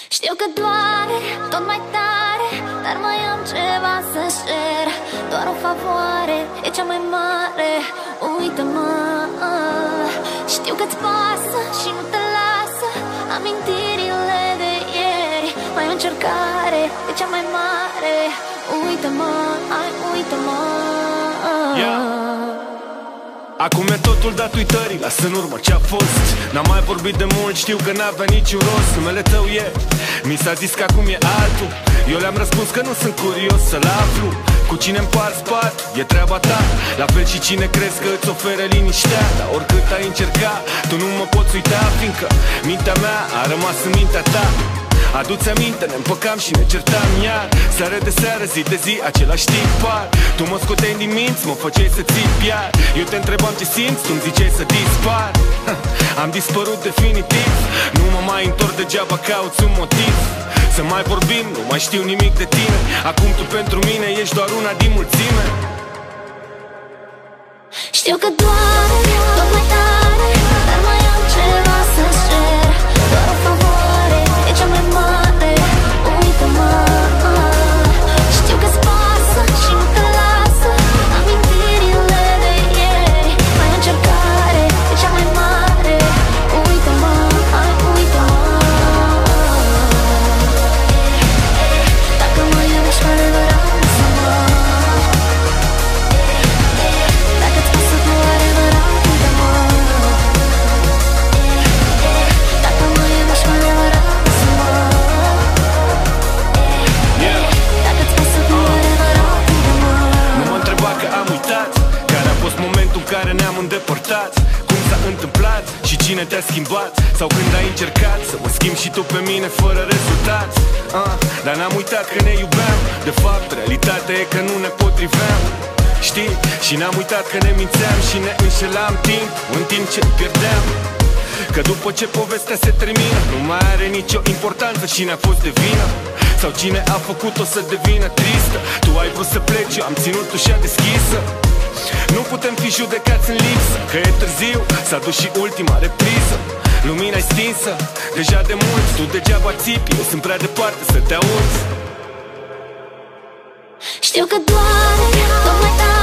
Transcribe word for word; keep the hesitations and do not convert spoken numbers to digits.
Știu că doare tot mai tare, dar mai am ceva să-ți cer. Doar o favoare, e cea mai mare. Uită-mă. Știu că-ți pasă și nu te lasă amintirile de ieri. Mai o încercare, e cea mai mare. Uită-mă, ai, uită-mă. Yeah. Acum e totul dat uitării, lasă în urmă ce-a fost. N-am mai vorbit de mult, știu că n-avea niciun rost. Numele tău e, mi s-a zis că acum e altul. Eu le-am răspuns că nu sunt curios să-l aflu. Cu cine împarți pat, e treaba ta. La fel și cine crezi că îți oferă liniștea. Dar oricât ai încercat, tu nu mă poți uita, fiindcă mintea mea a rămas în mintea ta. Adu-ți aminte, ne împăcam și ne certam iar. Seară de seară, zi de zi, același tipar. Tu mă scoteai din minți, mă făceai să țip iar. Eu te întrebam ce simți, tu-mi ziceai să dispar. Am dispărut definitiv, nu mă mai întorc, degeaba cauți un motiv să mai vorbim, nu mai știu nimic de tine. Acum tu pentru mine ești doar una din mulțime. Știu că doare tot mai tare, dar mai am ceva să-ți cer. Doar o favoare, e cea mai mare. Uită-mă. Știu că-ți pasă și nu te lasă amintirile de ieri. Mai o încercare, e cea mai mare. Uită-mă, hai, uită-mă. Dacă mă iubești cu adevărat, lasă-mă. Dacă-ți pasă cu adevărat, uită-mă. Dacă mă iubești cu adevărat, lasă-mă. Dacă-ți pasă cu adevărat, uită-mă. Nu mă întreba că am uitat care a fost momentul în care ne-am îndepărtat. Cum s-a întâmplat și cine te-a schimbat. Sau când ai încercat să mă schimbi și tu pe mine fără rezultat. ah, Dar n-am uitat că ne iubeam. De fapt, realitatea e că nu ne potriveam. Știi? Și n-am uitat că ne mințeam și ne înșelam timp în timp ce pierdeam. Că după ce povestea se termină, nu mai are nicio importanță cine a fost de vină sau cine a făcut-o să devină tristă. Tu ai vrut să pleci, eu am ținut ușa deschisă. Nu putem fi judecați în lipsă, că e târziu, s-a dus și ultima repriză. Lumina-i stinsă, deja de mult. Tu degeaba țipi, eu sunt prea departe să te auzi. Știu că doare tot mai tare.